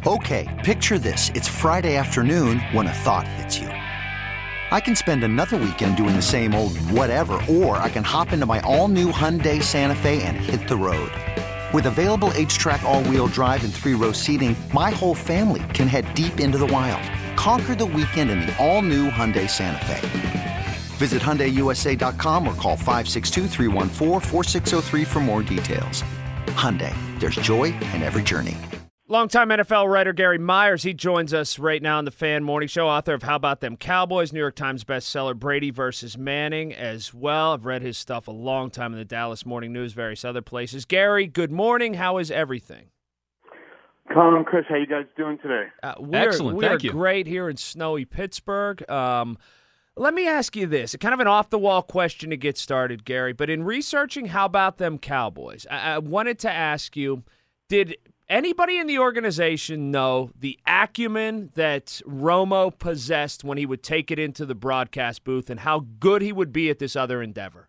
Okay, picture this. It's Friday afternoon when a thought hits you. I can spend another weekend doing the same old whatever, or I can hop into my all-new Hyundai Santa Fe and hit the road. With available H-Track all-wheel drive and 3-row seating, my whole family can head deep into the wild. Conquer the weekend in the all-new Hyundai Santa Fe. Visit HyundaiUSA.com or call 562-314-4603 for more details. Hyundai, there's joy in every journey. Longtime NFL writer Gary Myers, he joins us right now on the Fan Morning Show, author of How About Them Cowboys, New York Times bestseller Brady versus Manning as well. I've read his stuff a long time in the Dallas Morning News, various other places. Gary, good morning. How is everything? Colin, Chris, how you guys doing today? Excellent, we are thank you. Great here in snowy Pittsburgh. Let me ask you this, kind of an off-the-wall question to get started, Gary, but in researching How About Them Cowboys, I wanted to ask you, did anybody in the organization know the acumen that Romo possessed when he would take it into the broadcast booth and how good he would be at this other endeavor?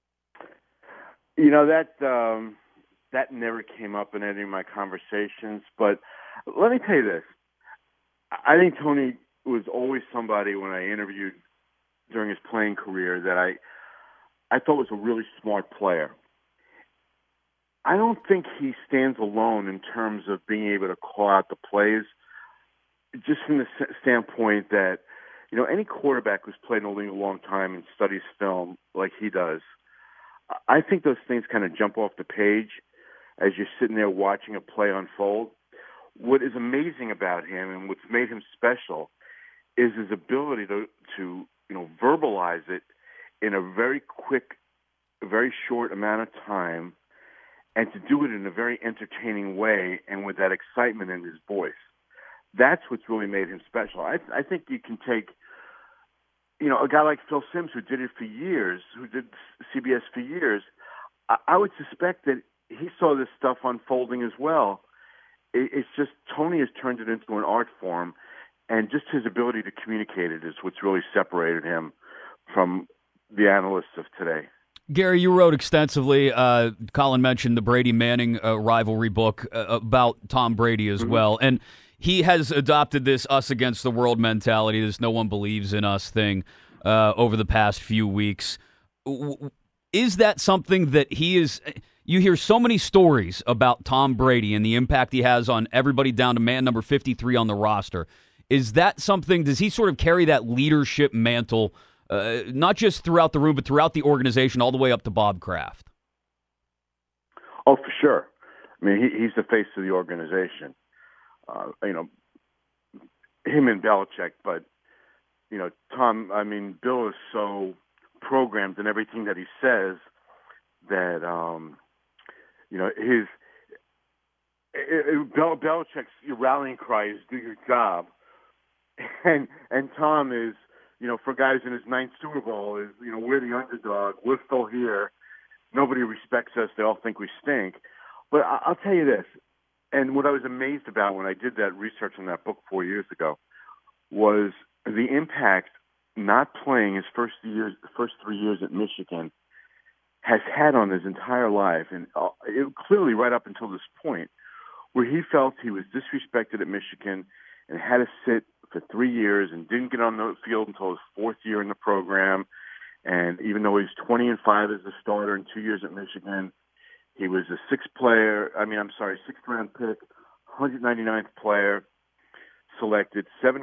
You know, that never came up in any of my conversations, but let me tell you this. I think Tony was always somebody when I interviewed during his playing career that I thought was a really smart player. I don't think he stands alone in terms of being able to call out the plays, just from the standpoint that, you know, any quarterback who's played in the league a long time and studies film like he does, I think those things kind of jump off the page as you're sitting there watching a play unfold. What is amazing about him and what's made him special is his ability to you know, verbalize it in a very quick, very short amount of time, and to do it in a very entertaining way and with that excitement in his voice. That's what's really made him special. I think you can take, you know, a guy like Phil Simms who did it for years, who did CBS for years. I would suspect that he saw this stuff unfolding as well. It's just Tony has turned it into an art form, and just his ability to communicate it is what's really separated him from the analysts of today. Gary, you wrote extensively. Colin mentioned the Brady Manning rivalry book about Tom Brady as well. And he has adopted this us against the world mentality, this no one believes in us thing over the past few weeks. Is that something that he is – you hear so many stories about Tom Brady and the impact he has on everybody down to man number 53 on the roster. Is that something – does he sort of carry that leadership mantle – not just throughout the room, but throughout the organization, all the way up to Bob Kraft? Oh, for sure. I mean, he's the face of the organization. You know, him and Belichick, but, you know, Tom, I mean, Bill is so programmed in everything that he says that, you know, Belichick's rallying cry is do your job. And Tom is, you know, for guys in his 9th Super Bowl, is, you know, we're the underdog. We're still here. Nobody respects us. They all think we stink. But I'll tell you this, and what I was amazed about when I did that research on that book 4 years ago was the impact not playing his first 3 years at Michigan has had on his entire life, and clearly right up until this point, where he felt he was disrespected at Michigan and had to sit for 3 years and didn't get on the field until his 4th year in the program. And even though he's 20-5 as a starter in 2 years at Michigan, he was a sixth round pick, 199th player, selected 6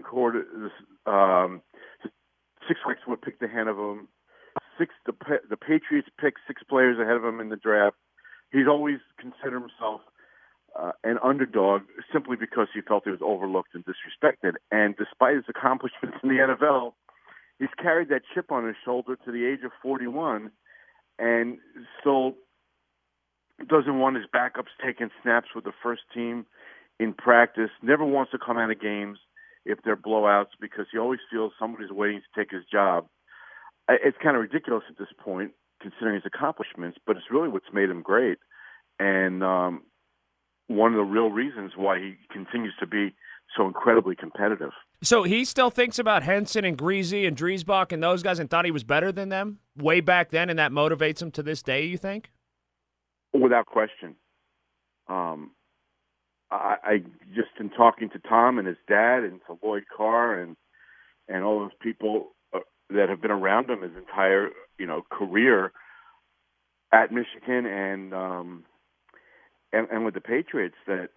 picks were picked ahead of him. The Patriots picked 6 players ahead of him in the draft. He's always considered himself an underdog simply because he felt he was overlooked and disrespected. And despite his accomplishments in the NFL, he's carried that chip on his shoulder to the age of 41 and still doesn't want his backups taking snaps with the first team in practice, never wants to come out of games if they're blowouts because he always feels somebody's waiting to take his job. It's kind of ridiculous at this point, considering his accomplishments, but it's really what's made him great. And one of the real reasons why he continues to be so incredibly competitive. So he still thinks about Henson and Greasy and Driesbach and those guys and thought he was better than them way back then, and that motivates him to this day, you think? Without question. I just in talking to Tom and his dad and to Lloyd Carr and all those people that have been around him his entire career at Michigan and with the Patriots, that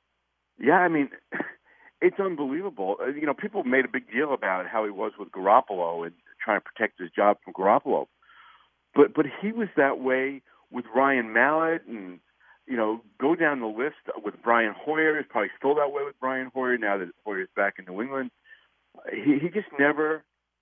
it's unbelievable. People made a big deal about how he was with Garoppolo and trying to protect his job from Garoppolo, but he was that way with Ryan Mallett and. Go down the list with Brian Hoyer. He's probably still that way with Brian Hoyer now that Hoyer's back in New England. He just never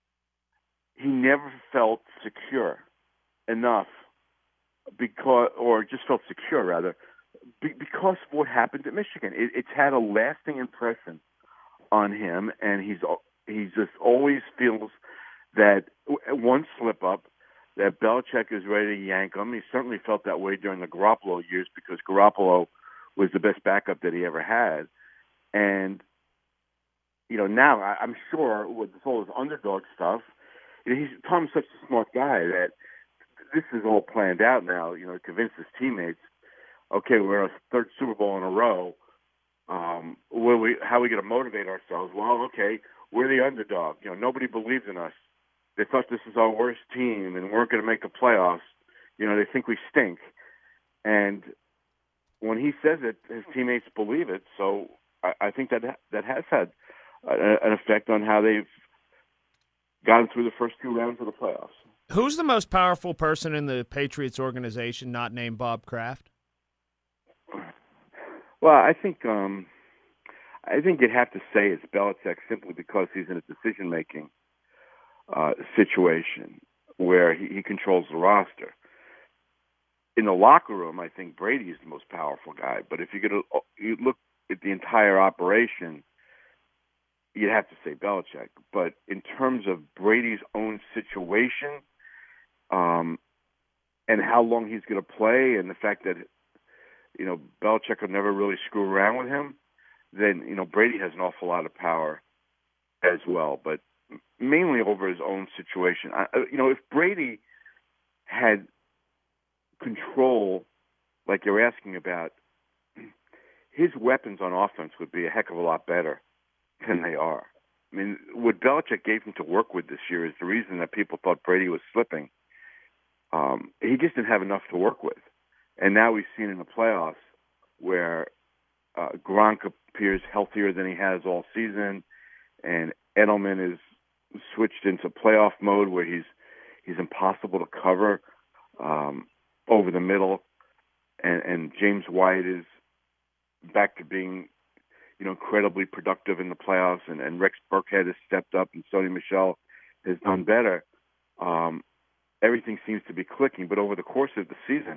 felt secure enough because of what happened at Michigan. It's had a lasting impression on him, and he just always feels that one slip up, that Belichick is ready to yank him. He certainly felt that way during the Garoppolo years because Garoppolo was the best backup that he ever had. And, now I'm sure with all this underdog stuff, Tom's such a smart guy that this is all planned out now, to convince his teammates, okay, we're in a third Super Bowl in a row. How are we going to motivate ourselves? Well, okay, we're the underdog. Nobody believes in us. They thought this is our worst team and weren't going to make the playoffs. They think we stink. And when he says it, his teammates believe it. So I think that has had an effect on how they've gotten through the first 2 rounds of the playoffs. Who's the most powerful person in the Patriots organization not named Bob Kraft? Well, I think you'd have to say it's Belichick simply because he's in a decision-making situation where he controls the roster. In the locker room, I think Brady is the most powerful guy. But if you look at the entire operation, you'd have to say Belichick. But in terms of Brady's own situation, and how long he's going to play, and the fact that Belichick will never really screw around with him, then Brady has an awful lot of power as well. But mainly over his own situation. If Brady had control, like you're asking about, his weapons on offense would be a heck of a lot better than they are. I mean, what Belichick gave him to work with this year is the reason that people thought Brady was slipping. He just didn't have enough to work with. And now we've seen in the playoffs where Gronk appears healthier than he has all season, and Edelman is switched into playoff mode where he's impossible to cover over the middle, and James White is back to being incredibly productive in the playoffs, and Rex Burkhead has stepped up, and Sony Michel has done better. Everything seems to be clicking, but over the course of the season,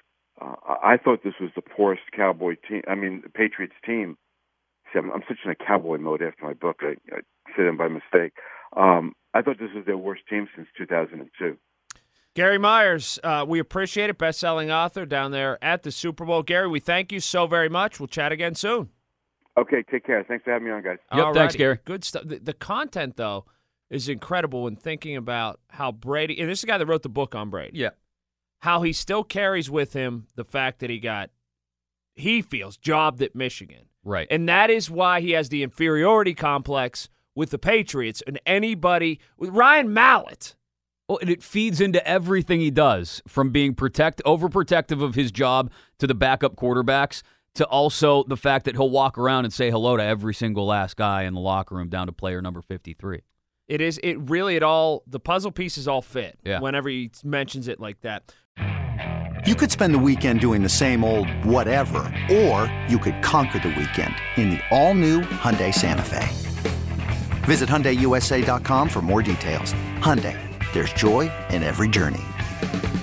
I thought this was the poorest Patriots team. See, I'm such in a cowboy mode after my book. I said them by mistake. I thought this was their worst team since 2002. Gary Myers, we appreciate it. Best-selling author down there at the Super Bowl. Gary, we thank you so very much. We'll chat again soon. Okay, take care. Thanks for having me on, guys. Yep, thanks, Gary. Good stuff. The content, though, is incredible when thinking about how Brady – and this is the guy that wrote the book on Brady. Yeah. How he still carries with him the fact that he feels, jobbed at Michigan. Right. And that is why he has the inferiority complex with the Patriots and anybody – with Ryan Mallett. Well, and it feeds into everything he does, from being overprotective of his job to the backup quarterbacks to also the fact that he'll walk around and say hello to every single last guy in the locker room down to player number 53. The puzzle pieces all fit whenever he mentions it like that. You could spend the weekend doing the same old whatever, or you could conquer the weekend in the all-new Hyundai Santa Fe. Visit HyundaiUSA.com for more details. Hyundai, there's joy in every journey.